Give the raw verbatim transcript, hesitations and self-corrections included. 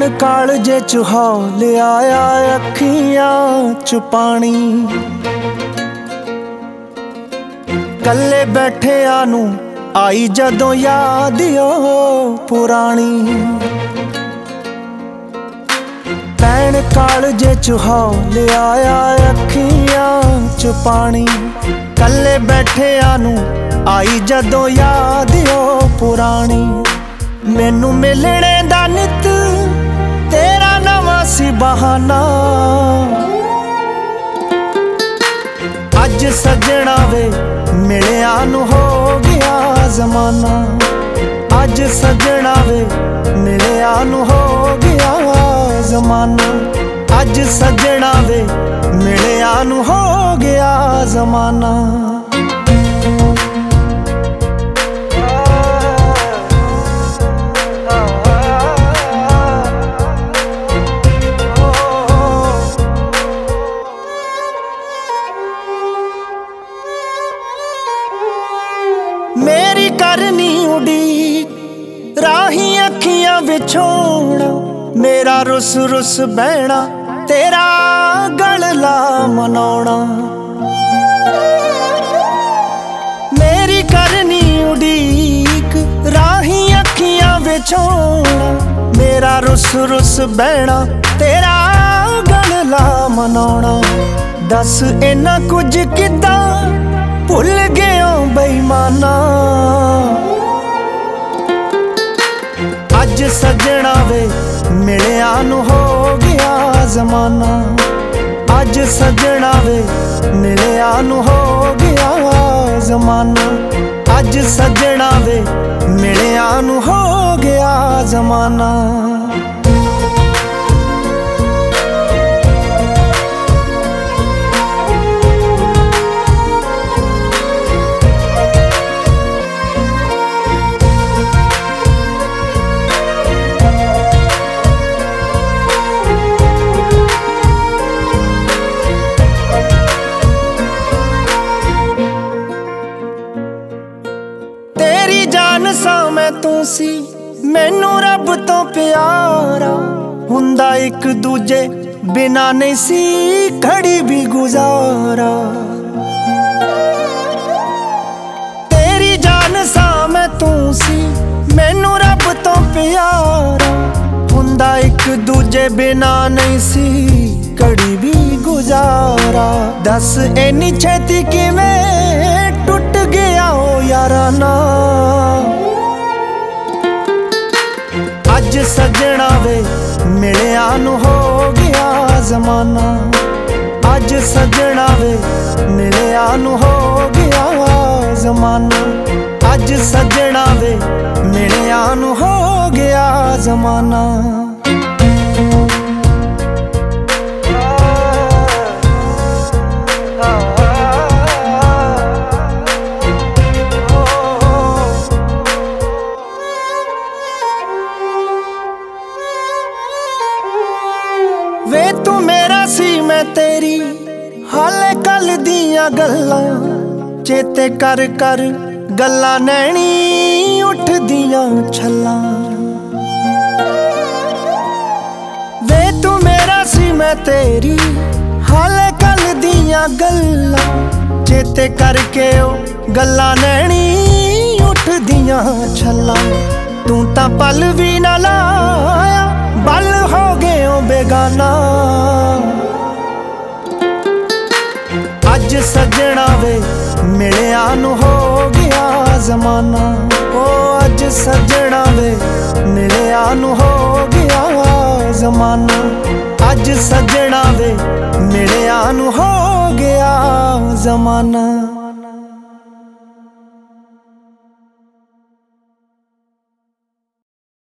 ਭੈਣ ਕਾਲਜੇ ਚ ਹੌਲ ਆਇਆ ਅੱਖੀਆਂ ਚ ਪਾਣੀ। ਕੱਲੇ ਬੈਠਿਆਂ ਨੂੰ ਆਈ ਜਦੋਂ ਯਾਦ ਓ ਪੁਰਾਣੀ। ਭੈਣ ਕਾਲਜੇ ਚ ਹੌਲ ਆਇਆ ਅੱਖੀਆਂ ਚ ਪਾਣੀ। ਕੱਲੇ ਬੈਠਿਆਂ ਨੂੰ ਆਈ ਜਦੋਂ ਯਾਦ ਓ ਪੁਰਾਣੀ। ਮੈਨੂੰ ਮਿਲਣੇ ਦਾ ਨਿੱਤ ਤੇਰਾ ਨਵਾਂ ਸੀ ਬਹਾਨਾ। ਅੱਜ ਸੱਜਣਾ ਵੇ ਮਿਲਿਆ ਨੂੰ ਹੋ ਗਿਆ ਜ਼ਮਾਨਾ। ਅੱਜ ਸੱਜਣਾ ਵੇ ਮਿਲਿਆ ਨੂੰ ਹੋ ਗਿਆ ਜ਼ਮਾਨਾ। ਅੱਜ ਸੱਜਣਾ ਵੇ ਮਿਲਿਆ ਨੂੰ ਹੋ ਗਿਆ ਜ਼ਮਾਨਾ। मेरी करनी उड़ीक राही अखियां विछोना। मेरा रुस रुस बहना तेरा गलला मनाउणा। मेरी करनी उड़ीक राही अखियां विछोना। मेरा रुस रुस बहना तेरा गलला मनाउणा। दस इन्ना कुछ किद्दां भुल गया बेईमाना। अज सजना वे मिलिया नू हो गया जमाना। अज सजना वे मिलिया नू हो गया जमाना। अज सजना वे मिलिया नू हो गया जमाना। जान सा मैं तू सी मैनू रब तो प्यारा। हुंदा एक दूजे बिना नहीं सी घड़ी भी गुजारा। तेरी जान सा मैं तू सी मैनू रब तो प्यारा। हुंदा एक दूजे बिना नहीं सी घड़ी भी गुजारा। दस इन्नी छेती किवें टुट गया ओ याराना। अज सजना वे मिलिया नू हो गया जमाना। अज सजना वे मिलिया नू हो गया जमाना। अज सजना वे मिलिया नू हो गया जमाना। वे तू मेरा सी मैं तेरी हाले कल दियां गल्लां। चेते कर कर गल्लां नैनी उठदियां छल्लां। वे तू मेरा सी मैं तेरी हाले कल दियां गल्लां। चेते करके ओ गल्लां नैनी उठदियां छल्लां। तू तां पल भी ना लाया बल हो गए बेगाना। अज सजना वे मिलिया नू हो गया जमाना। ओ अज सजना वे मिलिया नू हो गया जमाना। अज सजना वे मिलिया नू हो गया जमाना।